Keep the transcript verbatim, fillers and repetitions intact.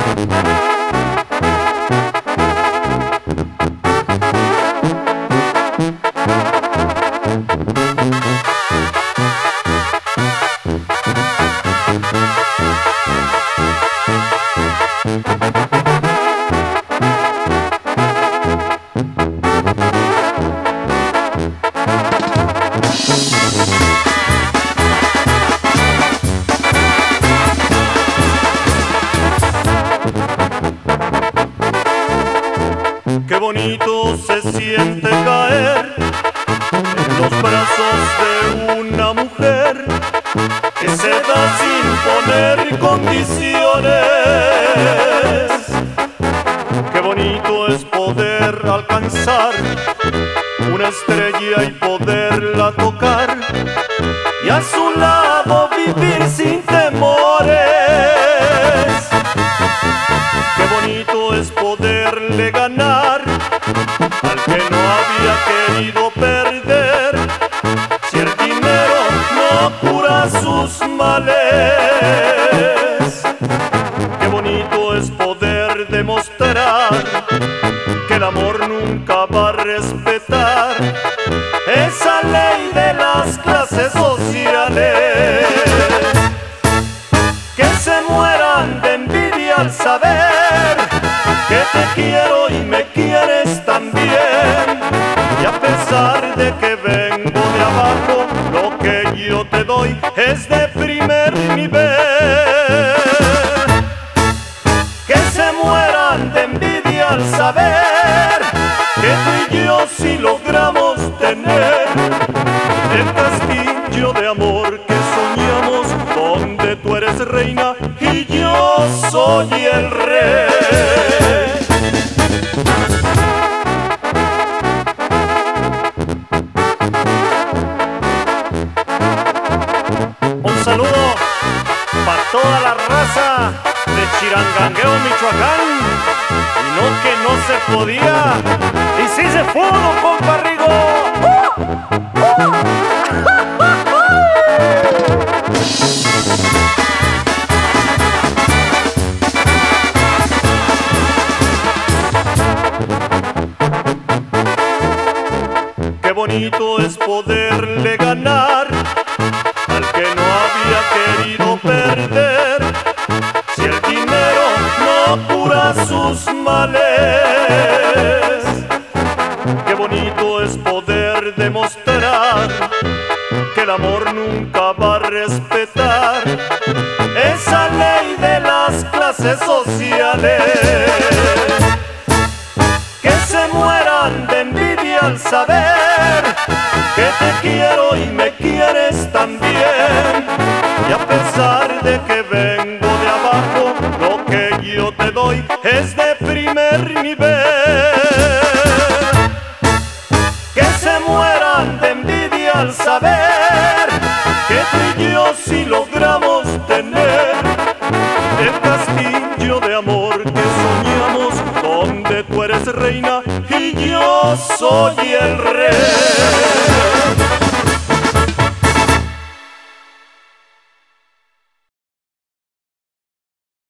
Qué bonito se siente caer en los brazos de una mujer que se da sin poner condiciones. Qué bonito es poder alcanzar una estrella y poderla tocar y a su lado vivir sin temores. Qué bonito es poderle ganar al que no había querido perder, si el dinero no cura sus males. Qué bonito es poder demostrar que el amor nunca va a respetar esa ley de las clases sociales. Que se mueran de envidia al saber que te quiero y me quieres también. Y a pesar de que vengo de abajo, lo que yo te doy es de primer nivel. Que se mueran de envidia al saber que tú y yo sí logramos tener el castillo de amor que soñamos, donde tú eres reina y yo soy el rey. Un saludo para toda la raza de Chirangangueo, Michoacán. Y no que no se podía, y sí se pudo, compa Rigo. Qué bonito es poderle ganar al que no había querido perder, si el dinero no cura sus males. Qué bonito es poder demostrar que el amor nunca va a respetar esa ley de las clases sociales. Que se mueran de envidia al saber que te quiero y me quieres también. Y a pesar de que vengo de abajo, lo que yo te doy es de primer nivel. Que se mueran de envidia al saber que tú y yo sí logramos tener el castillo de amor que soñamos, donde tú eres reina y yo soy el rey.